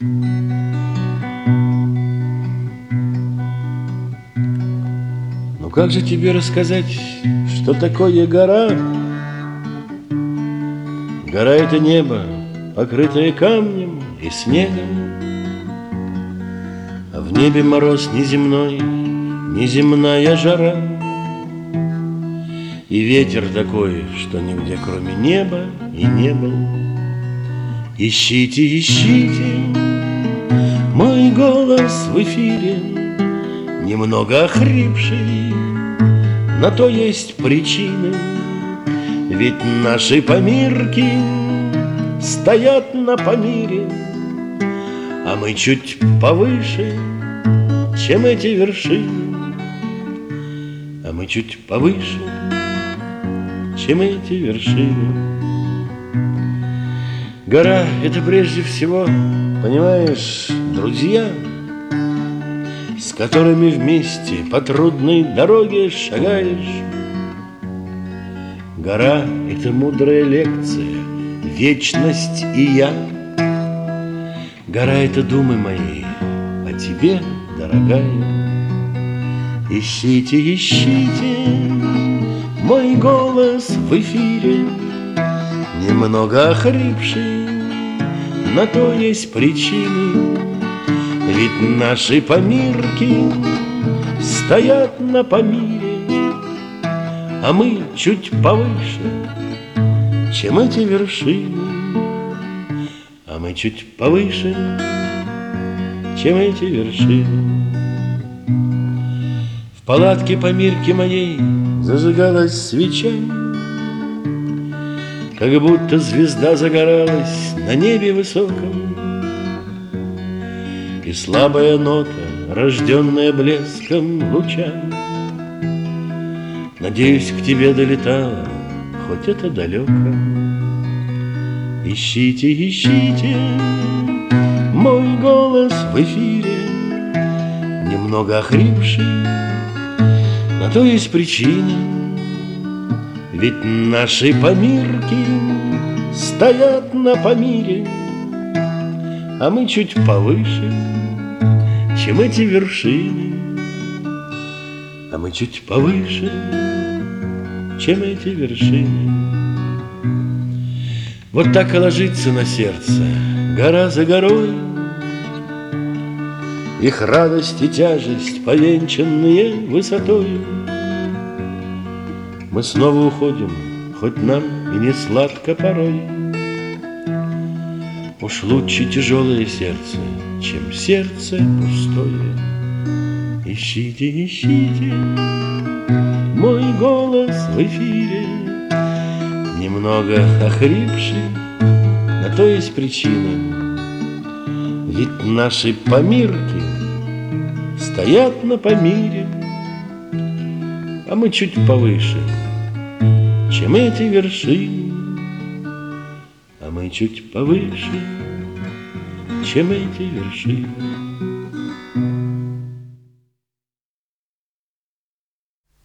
Ну как же тебе рассказать, что такое гора? Гора — это небо, покрытое камнем и снегом, а в небе мороз неземной, неземная жара. И ветер такой, что нигде кроме неба и не был. Ищите, ищите мой голос в эфире, немного охрипший, на то есть причины. Ведь наши помирки стоят на Памире, а мы чуть повыше, чем эти вершины. А мы чуть повыше, чем эти вершины. Гора — это прежде всего, понимаешь, друзья, с которыми вместе по трудной дороге шагаешь. Гора — это мудрая лекция, вечность и я. Гора — это думы мои о тебе, дорогая. Ищите, ищите мой голос в эфире, немного охрипший, на то есть причины. Ведь наши помирки стоят на Памире, а мы чуть повыше, чем эти вершины. А мы чуть повыше, чем эти вершины. В палатке Памирки моей зажигалась свеча, как будто звезда загоралась на небе высоком. И слабая нота, рожденная блеском луча, надеюсь, к тебе долетала, хоть это далеко. Ищите, ищите мой голос в эфире, немного охрипший, на то есть причина. Ведь наши помирки стоят на Памире, а мы чуть повыше, чем эти вершины. А мы чуть повыше, чем эти вершины. Вот так и ложится на сердце гора за горой, их радость и тяжесть, повенчанные высотою. Мы снова уходим, хоть нам и не сладко порой. Уж лучше тяжелое сердце, чем сердце пустое. Ищите, ищите мой голос в эфире, немного охрипший, на то есть причина. Ведь наши помирки стоят на Памире, а мы чуть повыше, чем эти вершины. А мы чуть повыше, чем эти вершины.